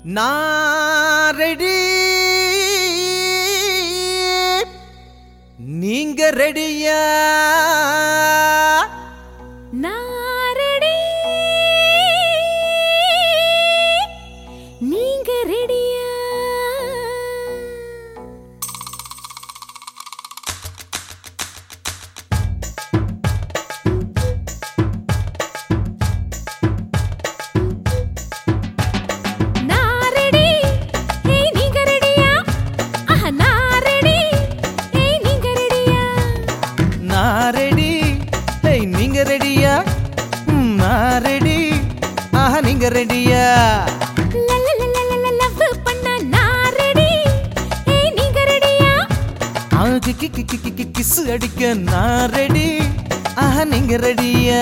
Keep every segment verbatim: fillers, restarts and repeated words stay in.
நான் ரெடி, நீங்க ரெடியா? நான் ரெடி, நீங்க ரெடியா? நீங்க ரெடியா? லவ் பண்ண நான் ரெடி, ஏய் நீங்க ரெடியா? கிஸ் அடிக்க நான் ரெடி, ஆஹா நீங்க ரெடியா?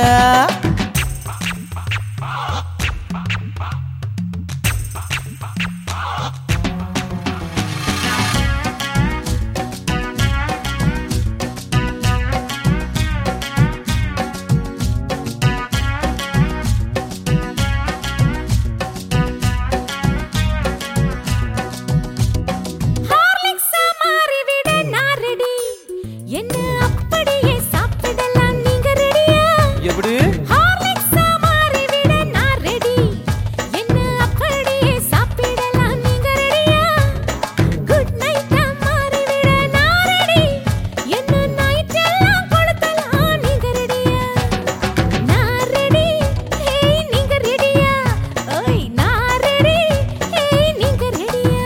எப்படி? ஹார்லிக்ஸா மாறி விட நான் ரெடி, என்ன அப்படியே சாப்பிடலாம் நீங்க ரெடியா? குட் நைட்டா மாறி விட நான் ரெடி, என்ன நைட் எல்லாம் கொடுத்தலாம் நீங்க ரெடியா? நான் ரெடி, ஏய் நீங்க ரெடியா? ஓய் நான் ரெடி, ஏய் நீங்க ரெடியா?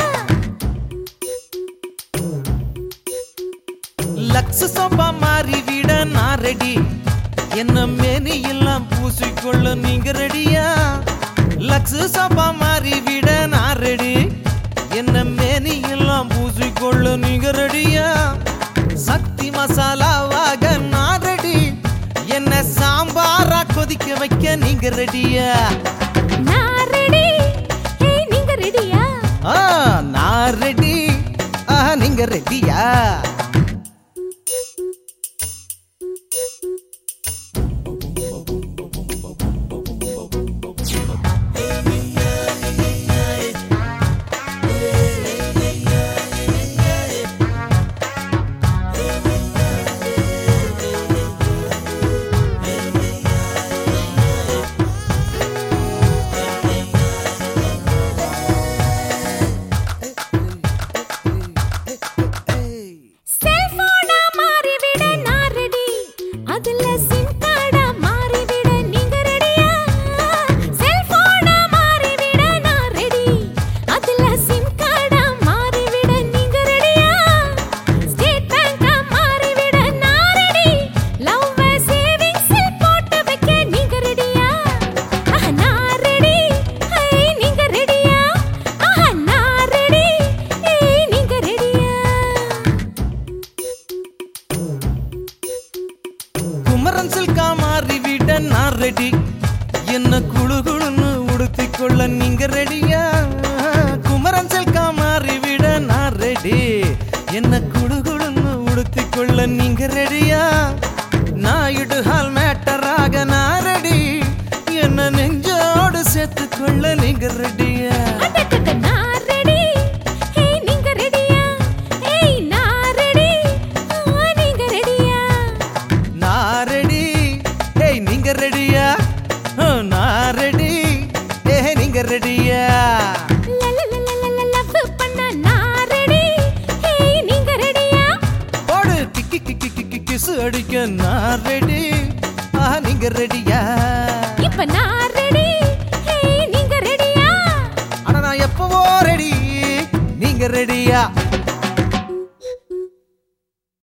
லக்ஸ் சோபா மாறி விட நான் ரெடி, என்ன மேனி எல்லாம் பூசிக்கொள்ள நீங்க ரெடியா? லக்ஸ் சோபா மாறி விட நான் ரெடி, என்ன மேனி எல்லாம் பூசிக்கொள்ள நீங்க ரெடியா? சக்தி மசாலாவாக நான் ரெடி, என்ன சாம்பாரா கொதிக்க வைக்க நீங்க ரெடியா? நான் ரெடி, ஏய் நீங்க ரெடியா? ஆ நான் ரெடி, ஆஹா நீங்க ரெடியா? சில்கா மாறி விட நான் ரெடி, என்ன குழு குழுன்னு உடுத்திக்கொள்ள நீங்க ரெடியா? குமரன் சில்கா மாறி விட நான் ரெடி, என்ன குழு குழுன்னு உடுத்திக்கொள்ள நீங்க ரெடியா? நாயுடு ஹால் மேட்டராக நான் ரெடி, என்ன நெஞ்சோடு சேர்த்துக்கொள்ள நீங்க ரெடியா? ரெடியா? நான் ரெடி, ஏ நீங்க ரெடியா? லவ் பண்ண நான் ரெடி, ஏய் நீங்க ரெடியா? போடு கிக்கி கிக்கி கிக்கி கிஸ் அடிக்க நான் ரெடி, ஆஹா நீங்க ரெடியா? இப்ப நான் ரெடி, ஏய் நீங்க ரெடியா? ஆனா நான் எப்பவோ ரெடி, நீங்க ரெடியா?